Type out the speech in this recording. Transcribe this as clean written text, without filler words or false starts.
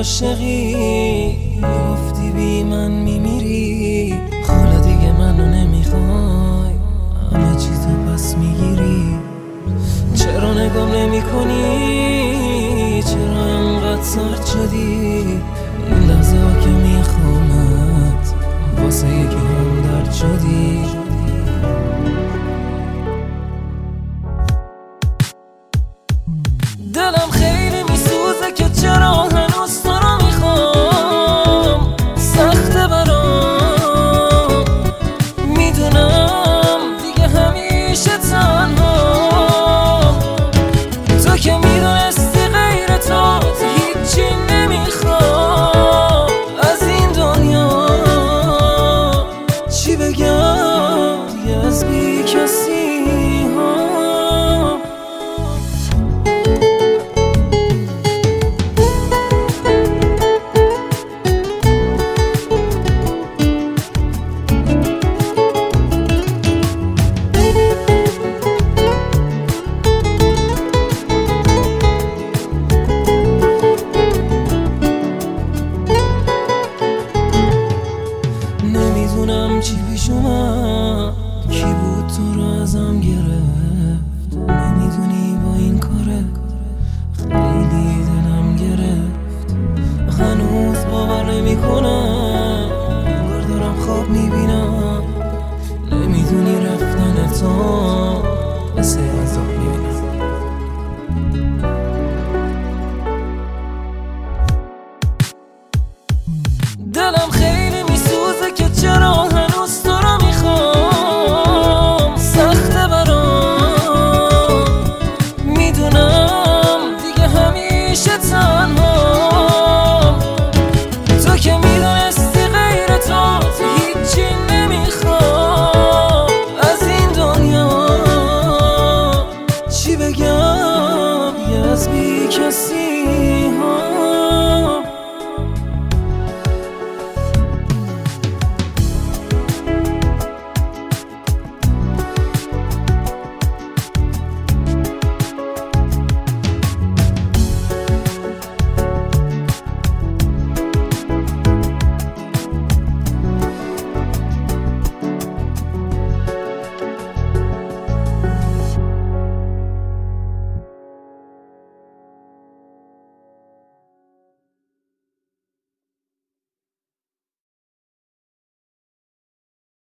عاشقی گفتی بی من میمیری، حالا دیگه منو نمیخوای، همه چی تو پس میگیری. چرا نگام نمی کنی؟ چرا انقدر سرد شدی؟ این لحظه ها که میخوامت واسه یکی هم درد شدی. دلم خیلی میسوزه که چرا هنوز تو رو میخوام، سخته برام، میدونم دیگه همیشه تنها. تو که میدونستی غیر تو هیچی نمیخوام از این دنیا. چی بگم دیگه از بی کسی ها. نمیدونم چی پیش اومد، کی بود تو رو ازم گرفت. نمیدونی با این کاره خیلی دلم گرفت. هنوز باور نمیکنم، انگار دارم خواب میبینم. نمیدونی رفتن تو مثل عذاب میبینم. دلم